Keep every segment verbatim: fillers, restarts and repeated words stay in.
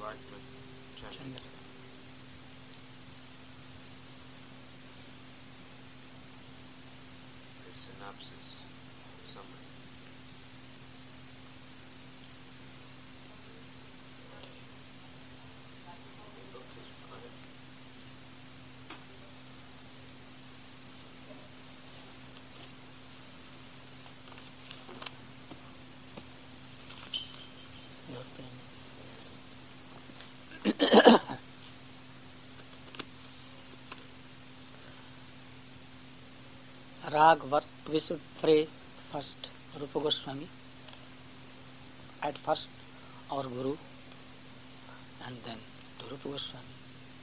Chandra. Your pen. Rag Vart, we should pray first Rupa Goswami, at first our Guru, and then to Rupa Goswami,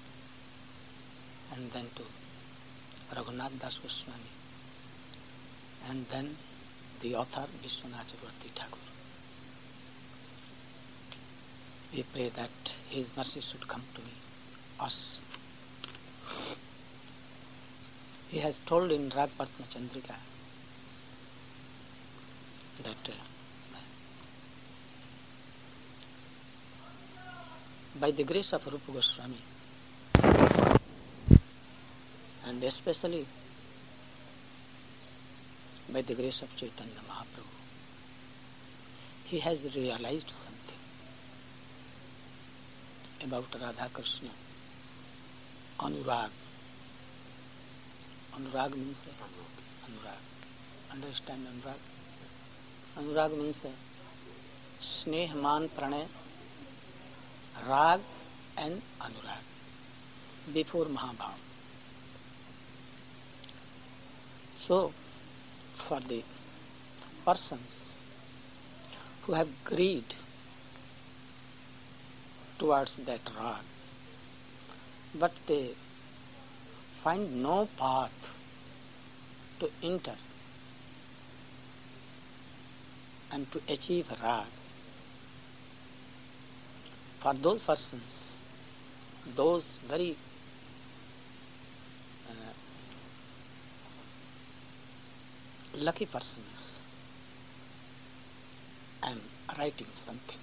and then to Raghunath Das Goswami, and then the author Vishwanath Chakravarti Thakur. We pray that His mercy should come to me, us. He has told in Ragpartna Chandrika that uh, by the grace of Rupa Goswami, and especially by the grace of Chaitanya Mahaprabhu, he has realized something about Radha Krishna. Anurag. Anurag means uh, Anurag. Understand Anurag? Anurag means uh, Sneh, Man, Pranay, Rag and Anurag before Mahabhav. So, for the persons who have greed towards that rag, but they find no path to enter and to achieve rag. For those persons, those very uh, lucky persons, I am writing something.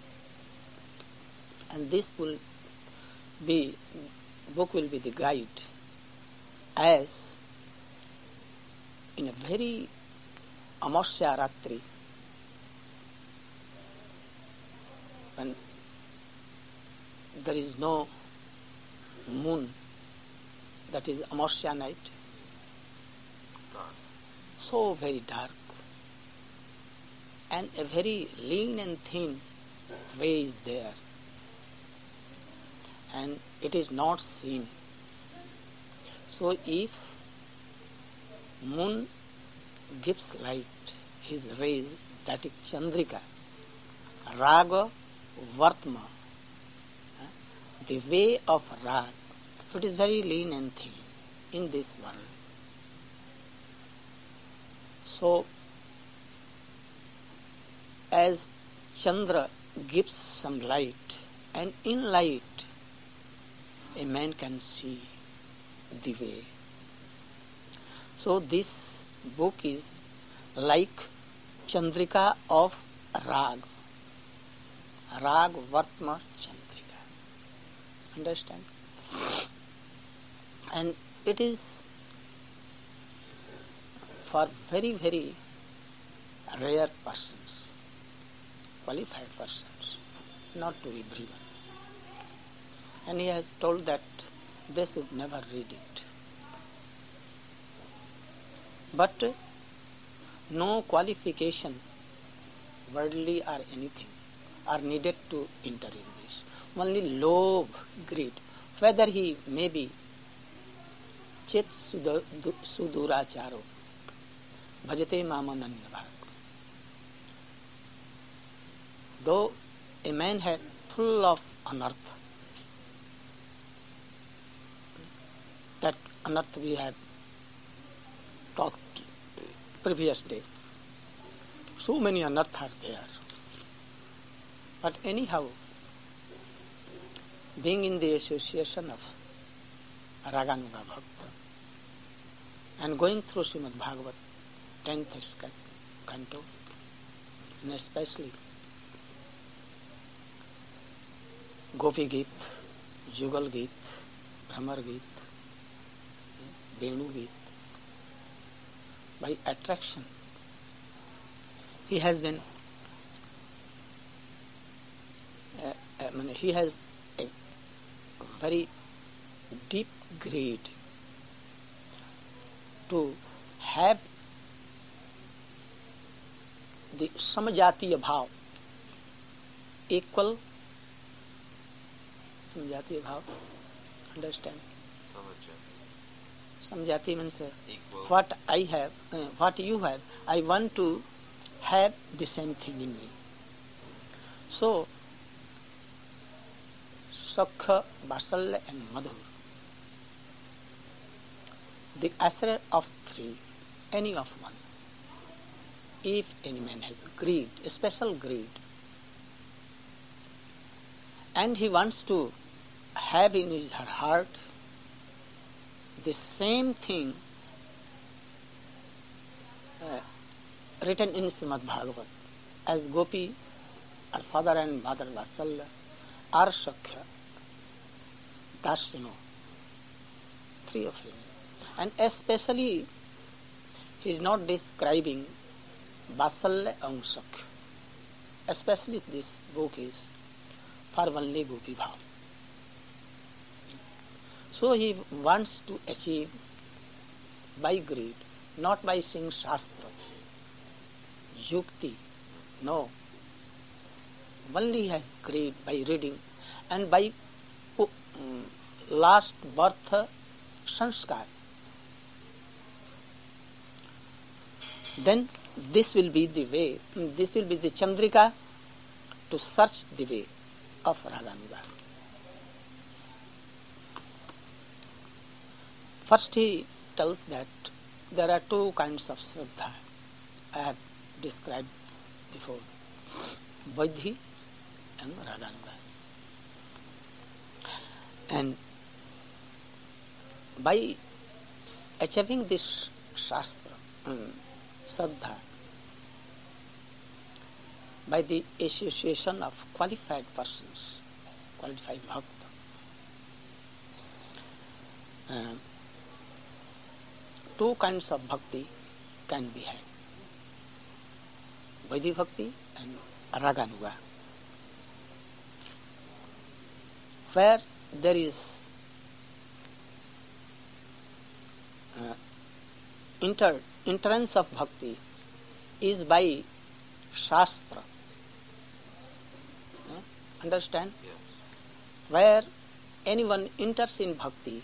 And this will be, book will be the guide, as in a very Amasya Ratri, when there is no moon, that is Amasya night, so very dark, and a very lean and thin way is there, and it is not seen. So if moon gives light, his rays, that is Chandrika, Raga Vartma, the way of Rag, it is very lean and thin in this world. So, as Chandra gives some light, and in light a man can see the way. So this book is like Chandrika of Rag. Rag Vartma Chandrika. Understand? And it is for very, very rare persons, qualified persons, not to everyone. And he has told that they should never read it. But no qualification, worldly or anything, are needed to enter in this. Only love, greed, whether he may be chit suduracharo, bhajate mamananyabhag. Though a man had full of anartha, that anartha we have talked previous day, so many anarthas are there. But anyhow, being in the association of Raganuga Bhakta and going through Srimad Bhagavat, tenth canto, and especially Gopi Geet, Jugal Geet, Bhramar Geet, Venu Geet. By attraction, he has been, uh, I mean, he has a very deep greed to have the samajatiya bhav, equal samajatiya bhav, understand? Samajati means uh, what I have, uh, what you have, I want to have the same thing in me. So, Sakha, Vatsalya and Madhur, the asra of three, any of one. If any man has greed, a special greed, and he wants to have in his heart the same thing uh, written in Srimad Bhagavat, as Gopi, our father and mother Vatsalya, are Sakhya, Dasyano, three of them. And especially, he is not describing Vatsalya and Sakhya. Especially this book is for only Gopi Bhav. So he wants to achieve by greed, not by seeing Shastra, Yukti, no. Only he has greed by reading and by um, last birth sanskar. Then this will be the way, this will be the Chandrika to search the way of Raganuga. First he tells that there are two kinds of Shraddha I have described before, Vaidhi and Raganuga. And by achieving this Shastra, um, Shraddha, by the association of qualified persons, qualified bhakta, uh, two kinds of bhakti can be had, Vaidhi bhakti and Raganuga. Where there is uh, inter, entrance of bhakti is by Shastra. Uh, understand? Yes. Where anyone enters in bhakti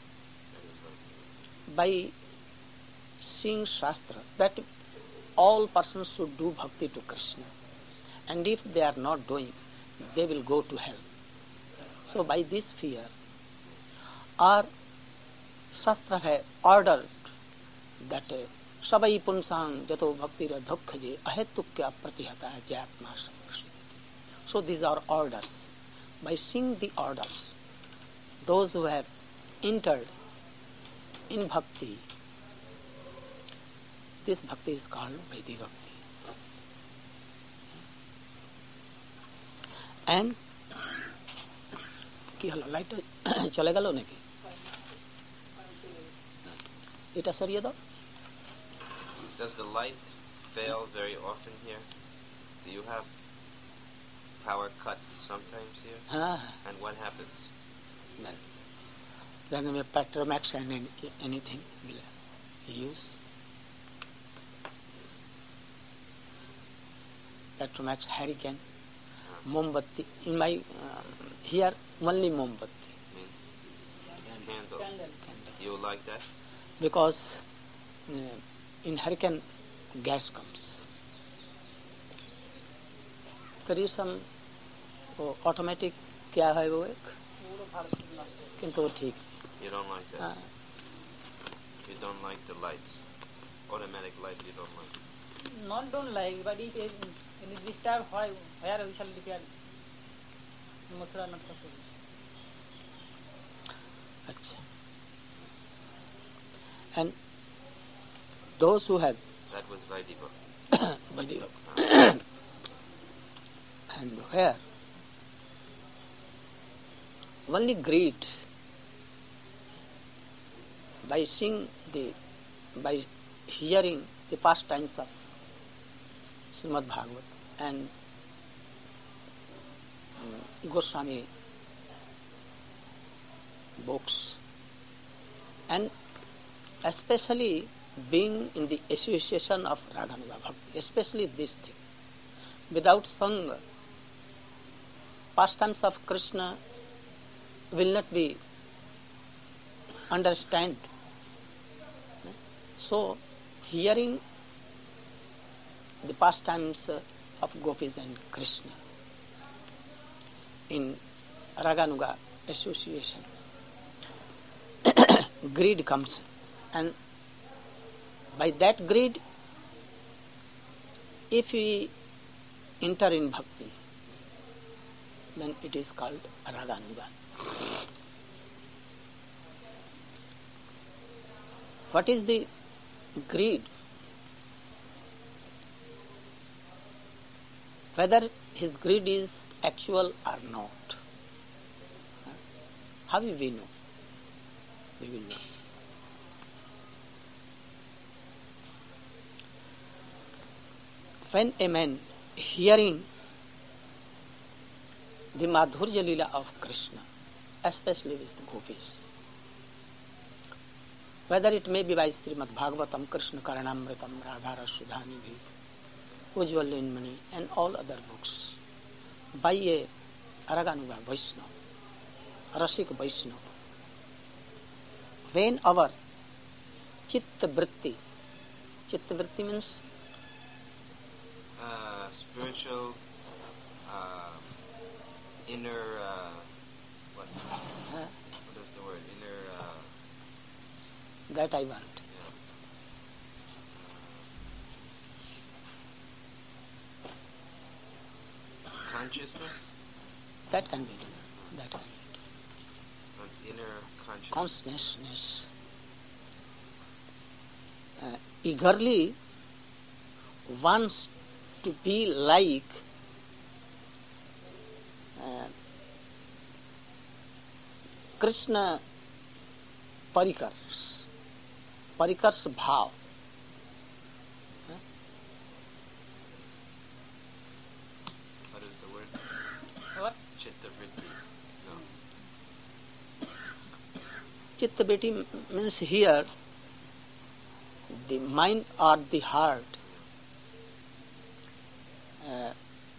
by seeing Shastra, that all persons should do bhakti to Krishna. And if they are not doing, they will go to hell. So by this fear, our Shastra has ordered that Sabai Punsang Jato Bhakti Radhokhaje Ahetukya Pratihata Jatma Samprasya. So these are orders. By seeing the orders, those who have entered in bhakti, this bhakti is called Vaidhi Bhakti. And কি হলো light চলে গেল নাকি এটা সরিয়ে দাও Does the light fail very often here? Do you have power cut sometimes here? হ্যাঁ And what happens? Then we Petromax and anything will use. Petromax, Hurricane, Mombatti. In my uh, here only Mombatti. Mm. Candle. Candle. You like that? Because uh, in Hurricane gas comes. There is some oh, automatic क्या है वो एक किंतु वो ठीक. You don't like that? Uh, you don't like the lights? Automatic light you don't like? Not don't like, but it is in this time why where we shall repair Mathura not possible. अच्छा. And those who have That was Vaidhi Vaidhi and where only greed by seeing the, by hearing the pastimes of Srimad Bhagavad and um, Goswami books, and especially being in the association of Raganuga Bhakti, especially this thing. Without Sangha, pastimes of Krishna will not be understood. So, hearing the pastimes of Gopis and Krishna in Raganuga association, greed comes, and by that greed, if we enter in bhakti, then it is called Raganuga. What is the greed? Whether his greed is actual or not. How will we know? We will know. When a man hearing the Madhurya Leela of Krishna, especially with the gopis, whether it may be by Srimad Bhagavatam, Krishna Karanamritam, Radhara Sudhanidhi, Ujjwal Linmani, and all other books, by a Raganuga Vaishnava, Rasik Vaishnava, when our Chitta Vritti, Chitta Vritti means uh, spiritual uh, inner uh, what? uh, What is the word? Inner uh, that I want. yeah. Consciousness. That can be done. That can be done. One's inner consciousness. Consciousness. Uh, eagerly wants to be like uh, Krishna Parikars, Parikars Bhav. Huh? What is the word? What? Chitta vritti. No. Chitta Vritti means here the mind or the heart uh,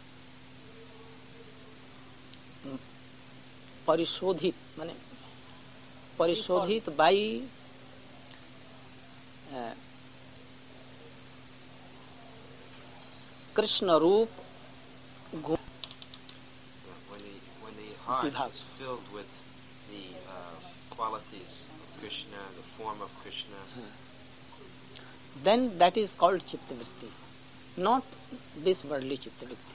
परिशोधित माने परिशोधित by uh, Krishna रूप गुण When the when the heart Vibhav. is filled with the uh, qualities of Krishna, the form of Krishna, then that is called chitta vritti, not this worldly chitta vritti.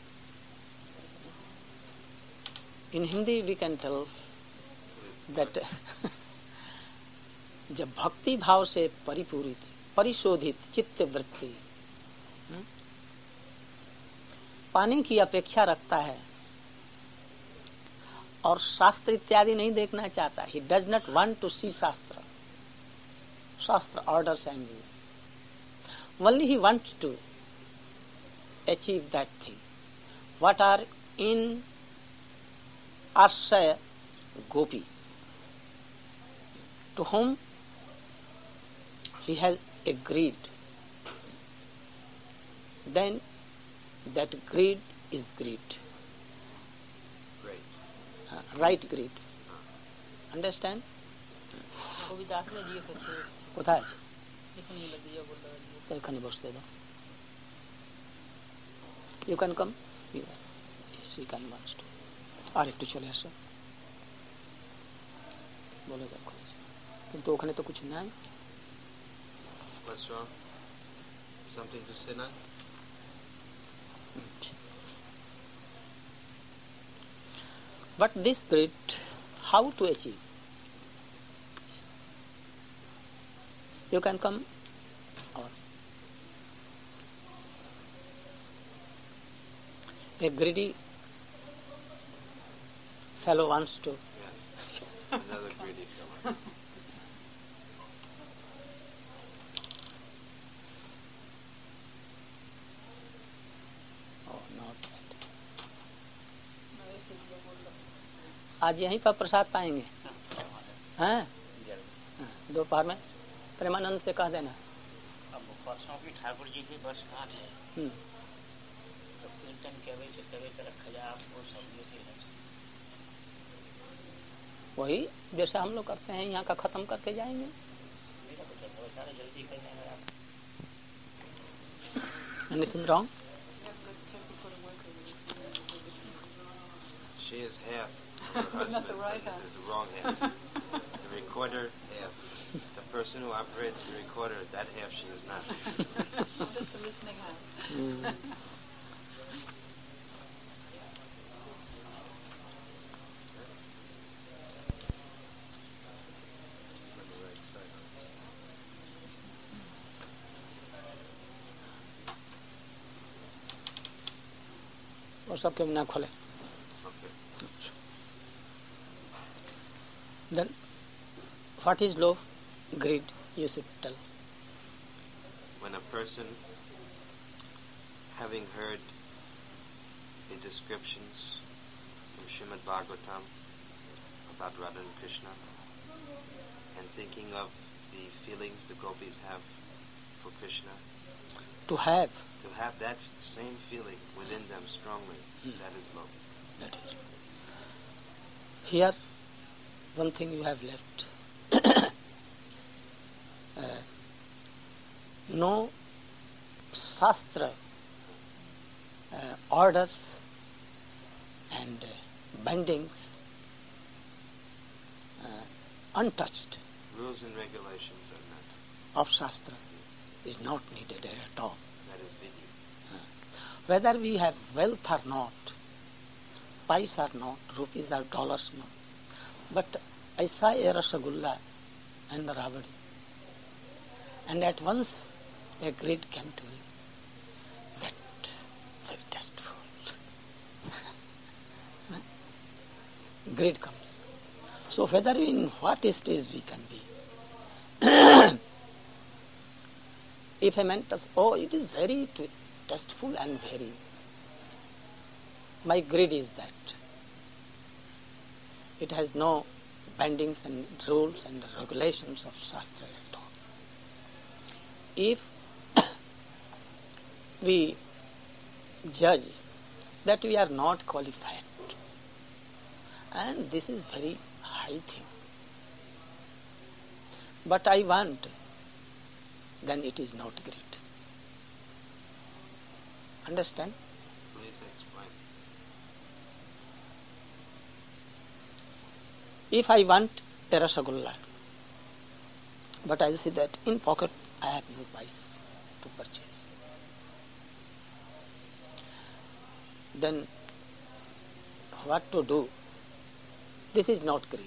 In Hindi we can tell that जब भक्ति भाव से परिपूरित परिशोधित चित्त वृत्ति पाने की अपेक्षा रखता है और शास्त्र इत्यादि नहीं देखना चाहता, he does not want to see shastra shastra orders and only he wants to achieve that thing what are in ashraya Gopi to whom he has a greed, then that greed is greed. great. Uh, right greed. Understand? Kavidas ने জিজ্ঞেস করছে কোথায় আছে? এখানে মিলে দিয়ে বললো তো এখানে বসতে দাও। You can come. Yes, you can manage to. আর একটু চলে আসো। বলে দেখো। কিন্তু ওখানে তো কিছু নাই। What's wrong? Something to sit on? But this greed, how to achieve? You can come or a greedy fellow wants to Yeah. greedy fellow. Oh, not that. आज यहीं पर प्रसाद पाएंगे हैं? दोपहर में प्रेमानंद से कह देना। अब परसों की ठाकुर जी की बस कहाँ थे, तो कीर्तन केवे से केवे तक रखा जाए आपको सब ये है। वही जैसा हम लोग करते हैं, यहाँ का खत्म करके जाएंगे। मेरा कुछ बहुत सारा जल्दी कर देंगे आप। Anything wrong? She is half of her husband, Not the right but half. it is the wrong half. The recorder half. The person who operates the recorder, that half she is not. Just the listening hand. Mm. On the right side. और सबके ना खोले। Okay. Then, what is love? Greed, you should tell. When a person, having heard the descriptions from Srimad Bhagavatam about Radha and Krishna, and thinking of the feelings the gopis have for Krishna, To have, to have that same feeling within them strongly, Hmm. that is love. that is. Here, one thing you have left. uh, no Shastra uh, orders and uh, bindings uh, untouched Rules and regulations are not. of Shastra is not needed at all. That is vidya. Whether we have wealth or not, pies or not, rupees or dollars not, but I saw a Rasagulla and a Rabadi, and at once a greed came to me. That very tasteful. Greed comes. So whether in what stage we can be, if a man tells, oh, it is very t- tasteful and very, my greed is that. It has no bindings and rules and regulations of Shastra at all. If we judge that we are not qualified, and this is very high thing, but I want, then it is not greed. Understand? Please explain. If I want a Rasagulla, but I see that in pocket I have no price to purchase, then what to do? This is not greed.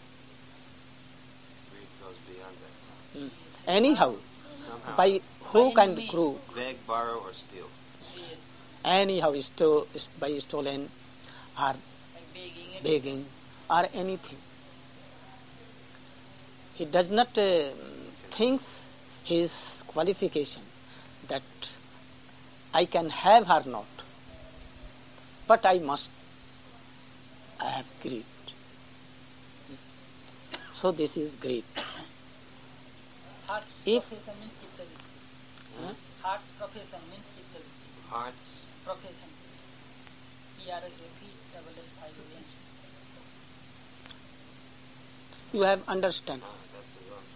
Greed goes beyond that. Mm. Anyhow, Somehow, by hook and crook, beg, borrow, or steal. anyhow sto- by stolen or Like begging it. begging or anything. He does not uh, think his qualification that I can have or not, but I must. I have greed. So this is greed. Heart's If- profession means Chittavi. Huh? Heart's profession means Chittavi. Hearts, Profession. P R A P double S I O N. You have understand. ah, that's the wrong.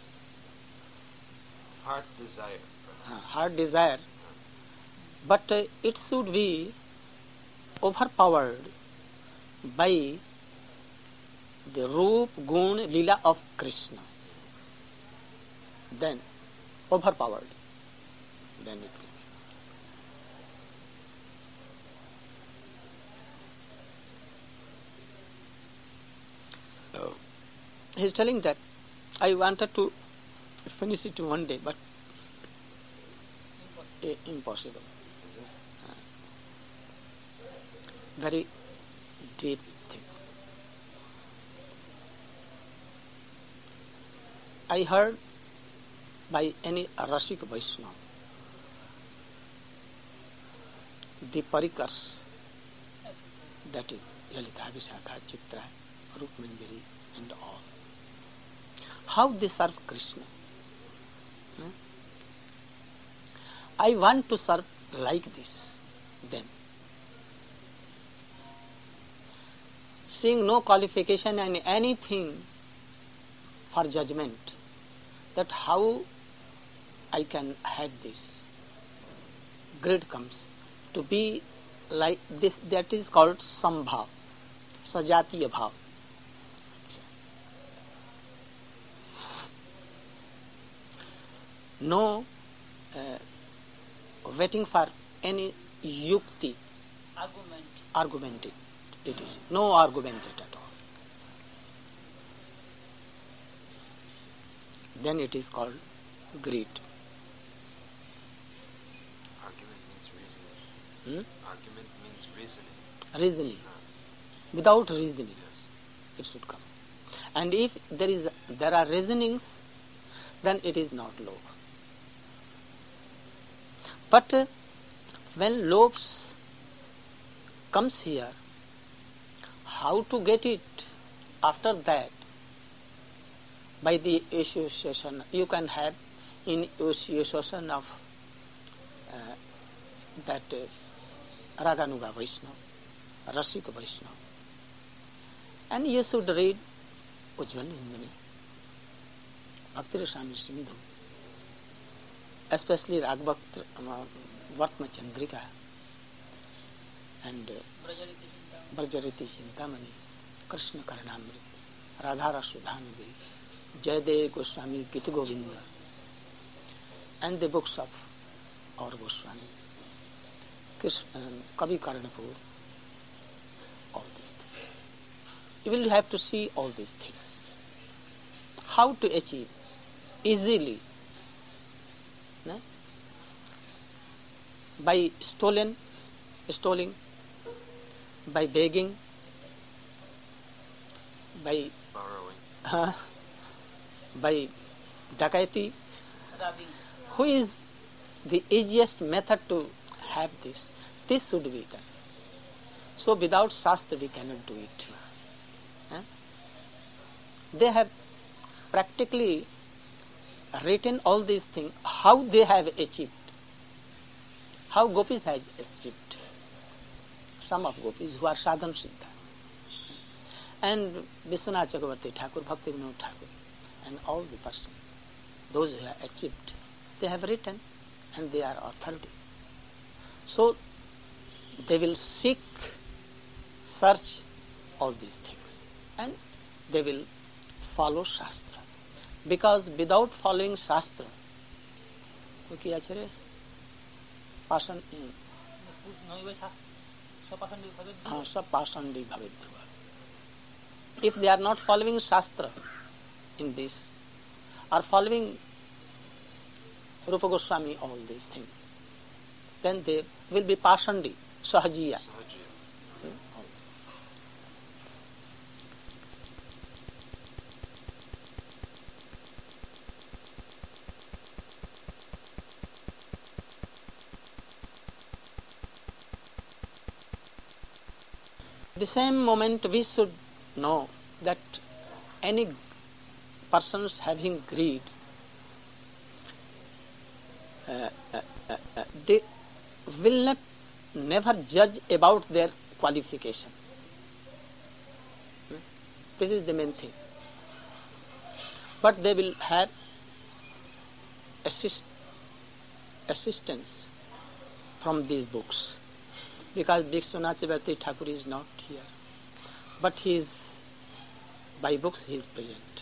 Heart desire. Uh, heart desire, but uh, it should be overpowered by the Roop, Gun, Lila of Krishna. Then, overpowered. Then it will be. He is telling that I wanted to finish it one day, but i- impossible. Uh, very deep things. I heard by any Rasik Vaishnava the parikars, that is Lalita, Vishakha, Chitra, Rup Manjari and all, how they serve Krishna. Hmm? I want to serve like this, then. Seeing no qualification and anything for judgment, that how I can have this. Greed comes to be like this, that is called sambhav, sajatiya bhav. No uh, waiting for any yukti, Argument. argumented. It is no argumented at all. Then it is called greed. Argument means reasoning. Hmm? Argument means reasoning. Reasoning. Without reasoning, it should come. And if there is there are reasonings, then it is not love. But uh, when love comes here, how to get it after that? By the association, you can have in association of uh, that uh, Raganuga Vaishnava, Rasika Vaishnava. And you should read Ujjwal Nindani, Bhakti Rasami Sindhu, especially Ragbhakt uh, Vartma Chandrika and uh, Brajariti Chintamani, Krishna Karanamrit, Radhara Sudhanvi, Jayadeva Goswami Gita Govinda, and the books of our Goswami, Krishna, um, Kavi Karnapur, all these things. You will have to see all these things. How to achieve easily, no? By stolen, stealing, by begging, by Borrowing. uh, by dakaiti. Robbing. Who is the easiest method to have this? This should be done. So without Shastra we cannot do it. Huh? They have practically written all these things, how they have achieved, how gopis has achieved. Some of gopis who are sadhan siddha, and Vishwanath Chakravarti Thakur, Bhakti Vinod Thakur, and all the persons, those who have achieved, they have written and they are authority. So they will seek, search all these things and they will follow Shastra. Because without following Shastra, okay, achare, pasan, हाँ, सब पाषांडी भवित हुआ. If they are not following Shastra in this, or following Rupa Goswami, all these things, then they will be Pashandi, Sahajiya. Sahajiya. The same moment we should know that any persons having greed, uh, uh, uh, uh, they will not never judge about their qualification. This is the main thing. But they will have assist, assistance from these books. Because Vishwanath Chakravarti Thakur is not here. But he is, by books he is present.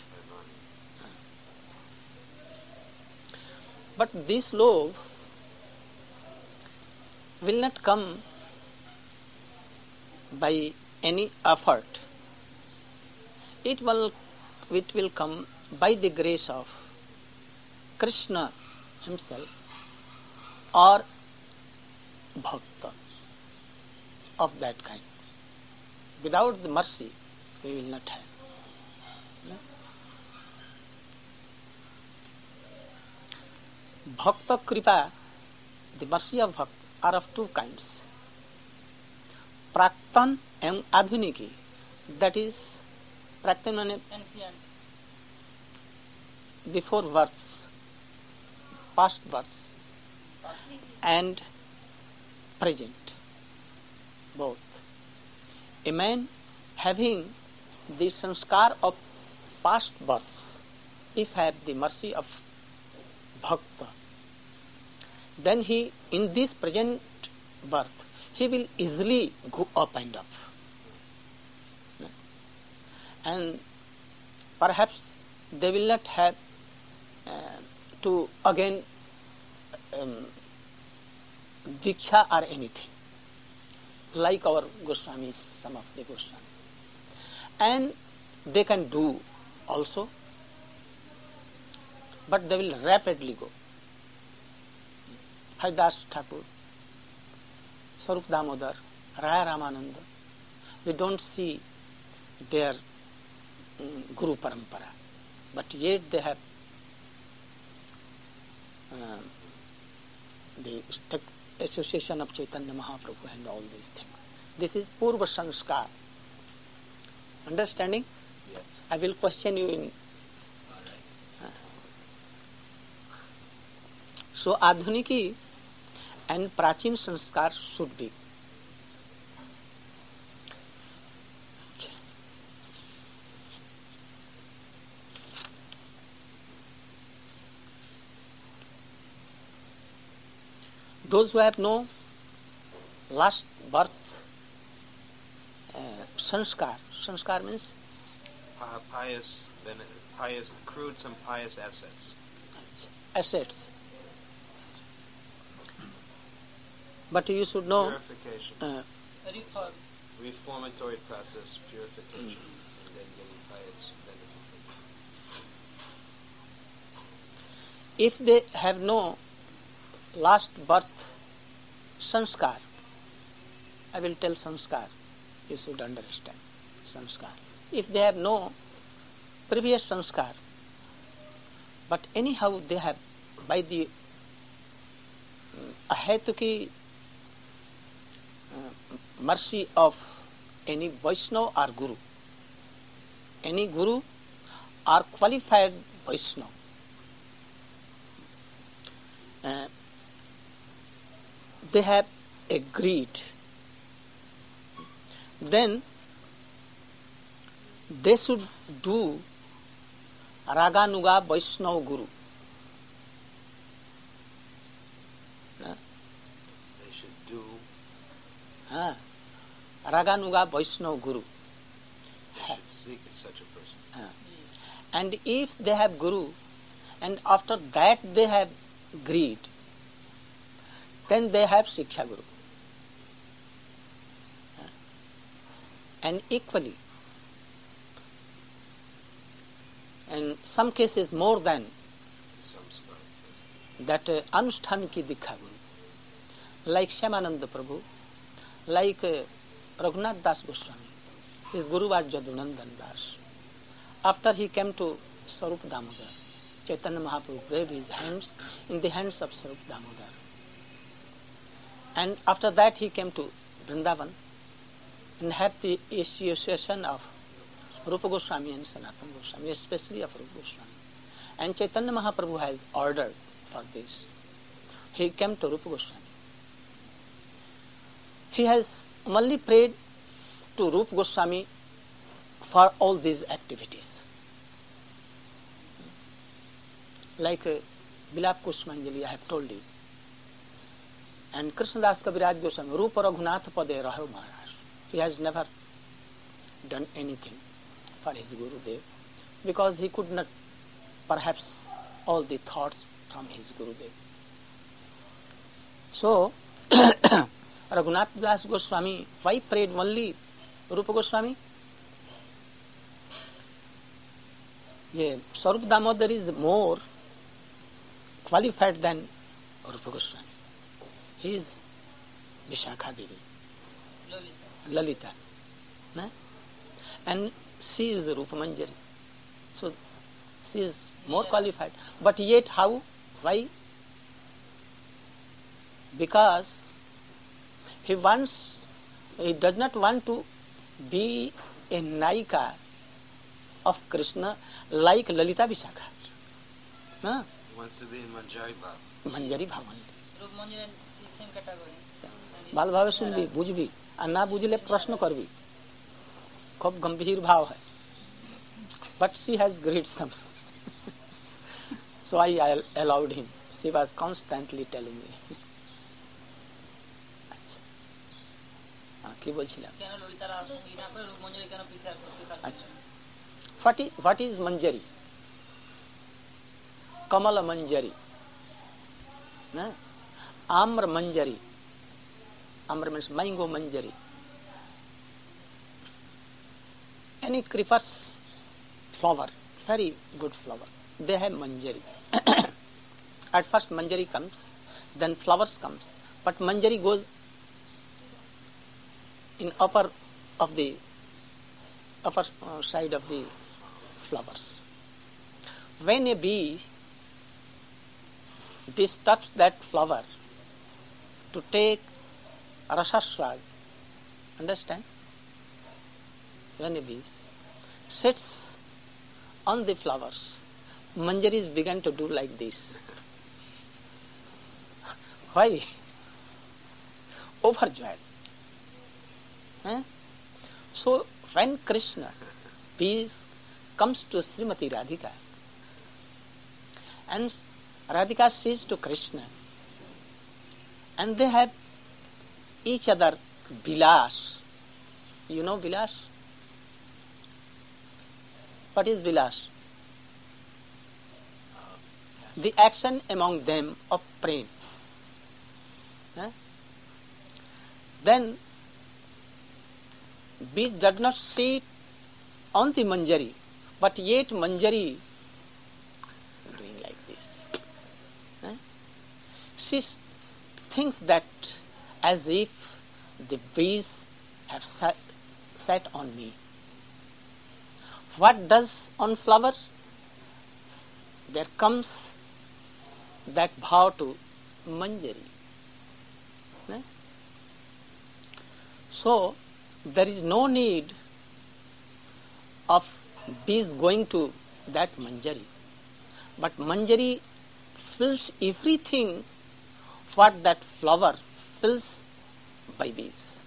But this love will not come by any effort. It will, it will come by the grace of Krishna himself or Bhakta of that kind. Without the mercy, we will not have. Bhakta Kripa, the mercy of Bhakta, are of two kinds. Praktan and Adhuniki. That is, Praktan means Ancient. before births, past births, and present, both. A man having the sanskar of past births, if have the mercy of bhakta, then he, in this present birth, he will easily go up and up. And perhaps they will not have uh, to again um, diksha or anything, like our Goswamis, some of the Goswamis. And they can do also, but they will rapidly go. Haridas Thakur, Sarup Damodar, Raya Ramananda, we don't see their um, Guru Parampara, but yet they have uh, the association of Chaitanya Mahaprabhu and all these things. This is Purva Sanskar. Understanding? Yes. I will question you in. Uh, so Adhuniki and Prachin Sanskar should be. Those who have no last birth uh, sanskar, sanskar means Uh, pious, bene- pious, accrued some pious assets. assets. But you should know, Purification. uh, Reform. Reformatory process, purification, and then getting pious benefit. if they have no last birth sanskar, I will tell sanskar, you should understand sanskar. If they have no previous sanskar, but anyhow they have, by the um, ahetuki uh, mercy of any Vaishnava or Guru, any Guru or qualified Vaishnava, uh, they have agreed, then they should do Raganuga Vaishnava Guru. Uh, They should do. uh, Raganuga Vaishnava Guru. They should seek such a person. Uh, and if they have Guru, and after that they have greed, then they have Siksha Guru. Uh, and equally, in some cases more than Some sort. that uh, Anushthaniki Dikha Guru, like Shyamananda Prabhu, like uh, Raghunath Das Goswami, his Guru was Jadunandan Das. After he came to Sarup Damodar, Chaitanya Mahaprabhu gave his hands in the hands of Sarup Damodar. And after that he came to Vrindavan and had the association of Rupa Goswami and Sanatana Goswami, especially of Rupa Goswami. And Chaitanya Mahaprabhu has ordered for this. He came to Rupa Goswami. He has only prayed to Rupa Goswami for all these activities. Like uh, Bilap Kushmanjali, I have told you. And Krishnadas Kaviraj Goswami, Rupa Raghunath Pade Raho Maharaj. He has never done anything for his Gurudev because he could not perhaps all the thoughts from his Gurudev. So, Raghunath Das Goswami, why prayed only Rupa Goswami? Yeah, Sarup Damodar is more qualified than Rupa Goswami. He is Vishakha Devi, Lalita. No? And she is Rupa Manjari. So she is more qualified. But yet how? Why? because he wants, he does not want to be a Naika of Krishna like Lalita Vishakha. Huh? He wants to be in Manjari Bhav. Manjari Bhav. रूप मंजरी same category बाल भाव सुनबी बुझबी आ ना बुझले प्रश्न करबी खूब गंभीर भाव है but she has great some so I allowed him. She was constantly telling me. আচ্ছা কি বলছিলাম কেন ললিতারা সঙ্গী না করে রূপ মঞ্জরি কেন পিছার করতে আচ্ছা what is what is manjari? Kamala manjari, na? Amra manjari. Amra means mango manjari. Any creepers flower, very good flower, they have manjari. At first manjari comes, then flowers comes, but manjari goes in upper of the upper uh, side of the flowers. When a bee disturbs that flower to take rasaswad, understand? When a bee sits on the flowers, manjaris began to do like this. Why? Overjoyed. Eh? So when Krishna, peace, comes to Srimati Radhika, and Radhika says to Krishna, and they have each other Vilas. You know Vilas? What is Vilas? The action among them of prem. Eh? Then bee does not sit on the manjari, but yet manjari doing like this. Eh? She thinks that as if the bees have sat, sat on me. What does on flower? There comes that bhav to manjari. Eh? So there is no need of bees going to that manjari, but manjari fills everything what that flower fills by bees.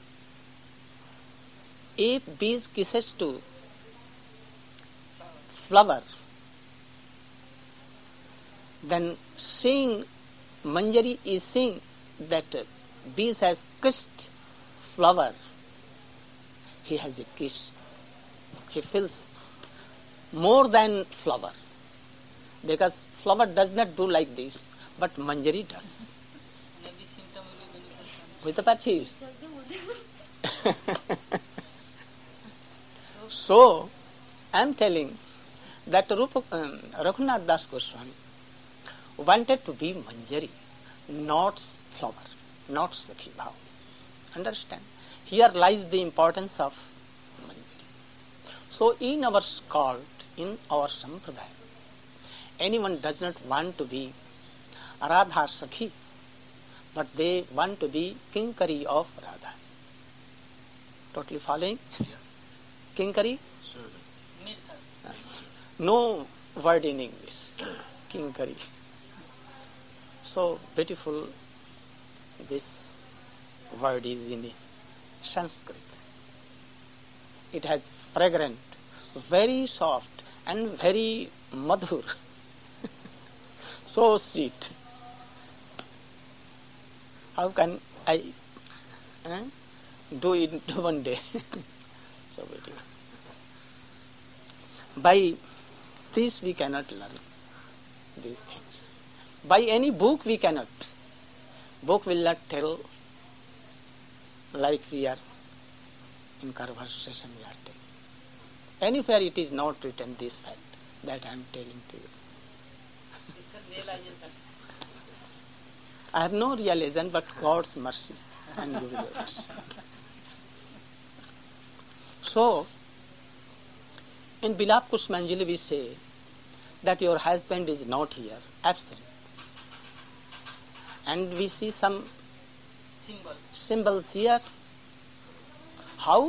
If bees kisses to flower, then seeing manjari is seeing that bees has kissed flower. He has a kiss. He feels more than flower, because flower does not do like this, but manjari does. বুঝতে পারছিস? So I am telling that Rupa, um, Raghunath Das Goswami wanted to be manjari, not flower, not sakhi bhav. Understand? Here lies the importance of manjari. So in our cult, in our sampradaya, anyone does not want to be Radha Sakhi, but they want to be Kinkari of Radha. Totally following? Yeah. Kinkari? Sure. No word in English. Kinkari. So beautiful this word is in Sanskrit. It has fragrant, very soft and very madhur. So sweet. How can I eh, do it one day? So beautiful. By this we cannot learn these things. By any book we cannot. Book will not tell like we are in conversation we are telling. Anywhere it is not written this fact that I am telling to you. I have no realization but God's mercy and universe. So, in Bilap Kushmanjali we say that your husband is not here, absent. And we see some symbol. symbols here. How?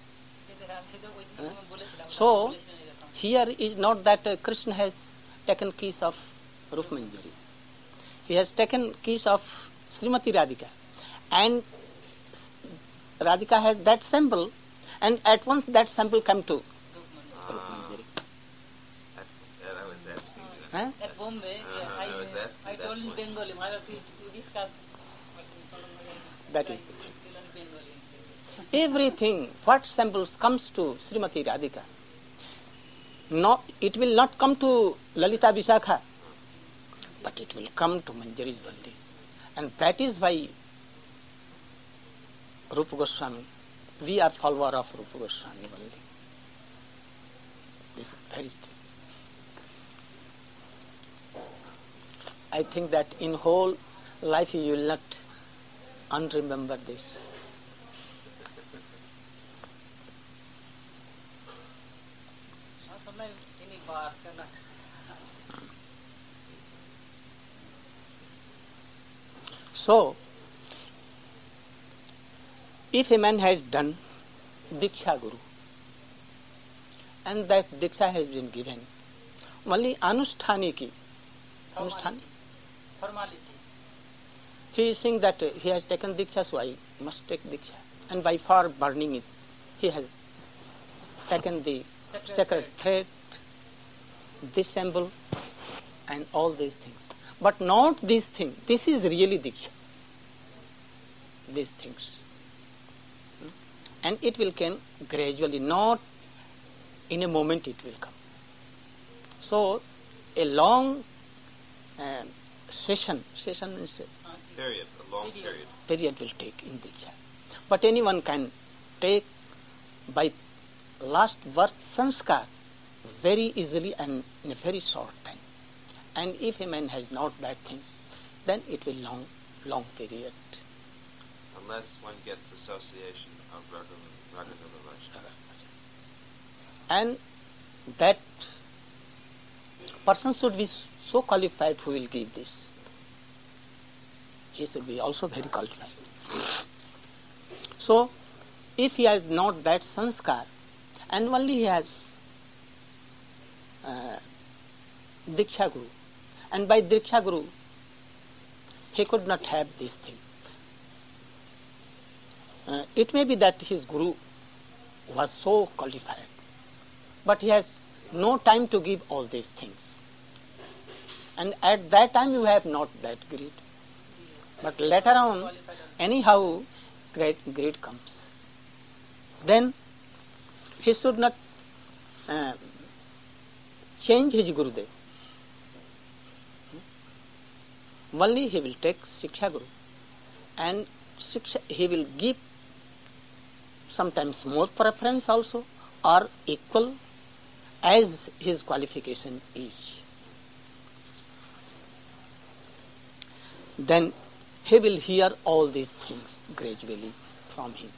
So, here is not that uh, Krishna has taken keys of Rup Manjari. He has taken keys of Srimati Radhika. And Radhika has that symbol, and at once that symbol come to Rup Manjari. That I was asking you. Huh? At Bombay, Uh-huh, yeah, I, I was asking I that told in point. Bengali, Maharaj, you discuss. That is the thing. Everything, what symbols comes to Srimati Radhika, no, it will not come to Lalita Vishakha, but it will come to Manjari's Bandis. And that is why Rupa Goswami, we are follower of Rupa Goswami only. This is very true. I think that in whole life you will not unremember this. So, if a man has done Diksha Guru, and that Diksha has been given, only Anusthani ki, Anusthani, Formality. he is saying that uh, he has taken Diksha, so I must take Diksha. And by far burning it, he has taken the Sacred sacred thread, this symbol, and all these things. But not these things. This is really Diksha. These things. Hmm? And it will come gradually, not in a moment it will come. So, a long uh, session, session means a Period, a long Period. period. period will take in Diksha. But anyone can take by last birth sanskar very easily and in a very short time. And if a man has not that thing, then it will long, long period. Unless one gets association of Raghuva- Raghuva Vaishnava. And that person should be so qualified who will give this. He should be also very qualified. So, if he has not that sanskar, and only he has uh, Diksha Guru, and by Diksha Guru, he could not have this thing. Uh, it may be that his Guru was so qualified, but he has no time to give all these things. And at that time you have not that greed. But later on, anyhow, great greed comes. Then he should not uh, change his Gurudev. Only he will take Shiksha Guru, and Shiksha, he will give sometimes more preference also, or equal as his qualification is. Then he will hear all these things gradually from him.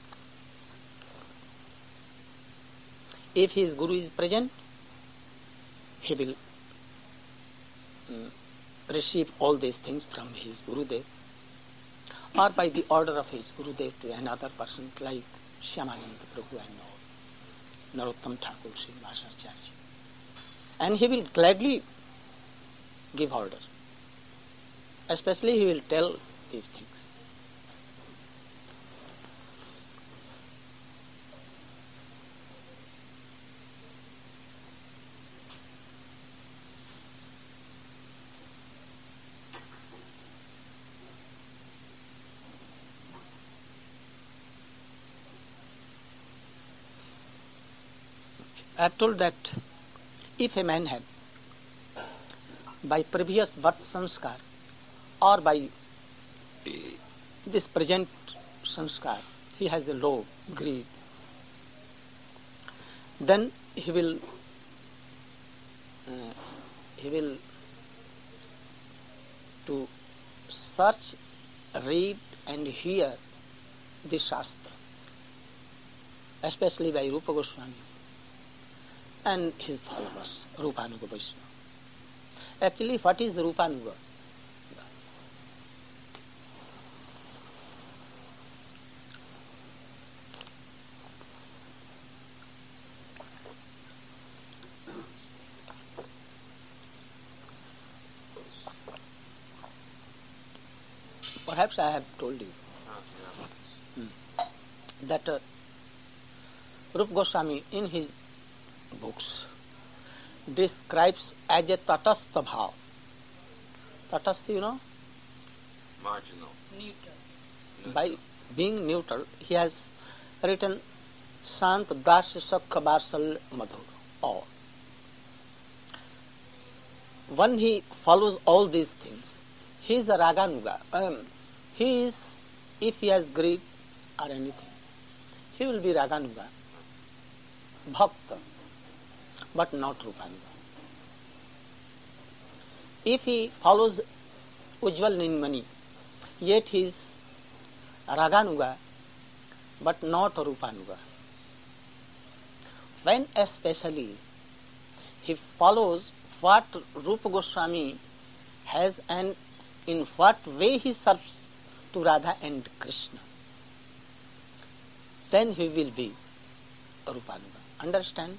If his Guru is present, he will um, receive all these things from his Gurudev, or by the order of his Gurudev to another person like Shyamananda Prabhu and all, Narottam Thakur, Srinivasacharya. And he will gladly give order. Especially he will tell these things. I have told that if a man had, by previous birth sanskar, or by this present sanskar, he has a low greed, then he will uh, he will to search, read and hear the Shastra, especially by Rupa Goswami and his followers, Rupanuga Vaishnava. Actually, what is Rupanuga? perhaps I have told you Oh, yeah. that uh, Rupa Goswami in his books describes as a tatastha bhav. Tatastha, you know, Marginal. Neutral. Neutral. by being neutral, he has written Sant Das Sakha Varsal Madhur. All. When he follows all these things, he is a Raganuga. Um, he is, if he has greed or anything, he will be Raganuga, Bhakta, but not Rupanuga. If he follows Ujjwal Ninmani, yet he is Raganuga, but not Rupanuga. When especially he follows what Rupa Goswami has and in what way he serves to Radha and Krishna, then he will be Rupanuga. Understand?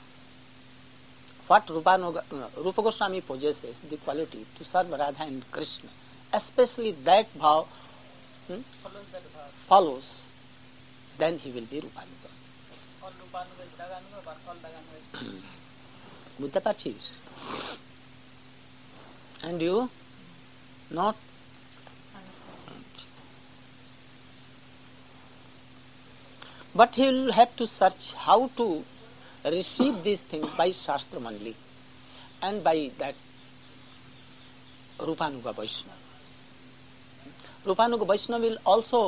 What Rupanuga, uh, Rupa Goswami possesses, the quality to serve Radha and Krishna, especially that bhav hmm, Follows that bhav. follows, then he will be Rupanuga. All Rupanuga is Raganuga, but all Raganuga is বুঝতে পারছিস? And you? Not? But he will have to search how to receive these things by Shastra only and by that Rupanuga Vaishnava. Rupanuga Vaishnava will also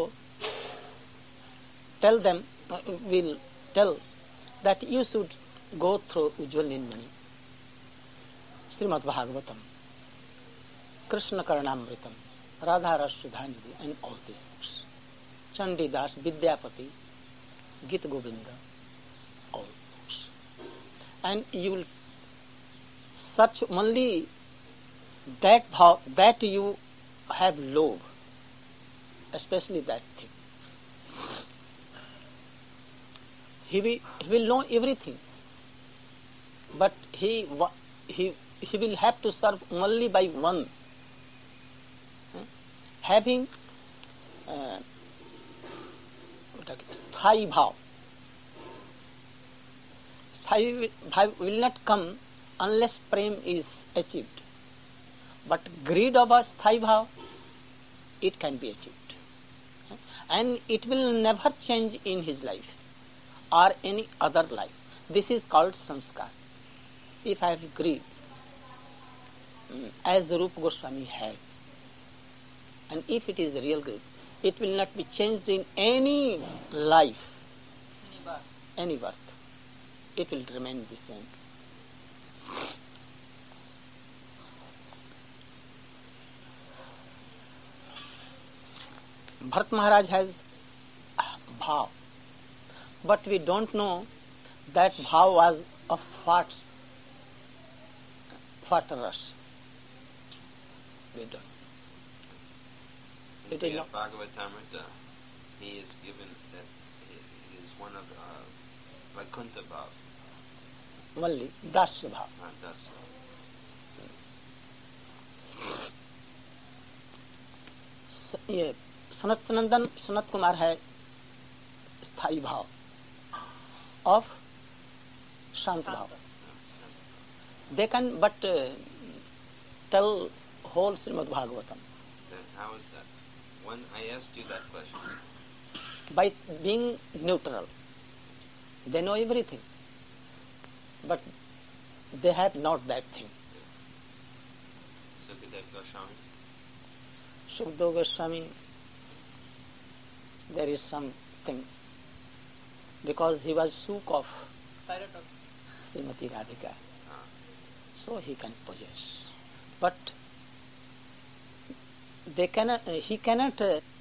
tell them, uh, will tell that you should go through Ujjwal Ninmani, Srimad Bhagavatam, Krishna Karanamritam, Radha Rasudhanidhi, and all these books. Chandidas, Vidyapati, Gita Govinda, all books. And you will search only that bhav, that you have love, especially that thing. He will, he will know everything, but he he he will have to serve only by one, hmm? having uh, sthai bhav. Sthai bhav will not come unless prem is achieved, but greed of a sthai bhav, it can be achieved, and it will never change in his life or any other life. This is called sanskar. If I have greed, as Rupa Goswami has, and if it is real greed, it will not be changed in any life, any birth. any birth. It will remain the same. Bharat Maharaj has bhav, but we don't know that bhav was of what, what ras. We don't. In It is the not- Bhagavatamrita, he is given that he is one of uh, Vaikuntha Bhav, Only dasya bhav. not Dasa. स- ये सनत सनंदन सनत कुमार है स्थाई भाव of शांत भाव. They can but uh, tell whole Srimad Bhagavatam Then how is that? When I asked you that question, by being neutral. They know everything, but they have not that thing. Sukadev Goswami, Sukadeva Goswami, there is something, because he was Suk of Pirate of Srimati Radhika, uh, so he can possess. But they cannot, uh, he cannot uh,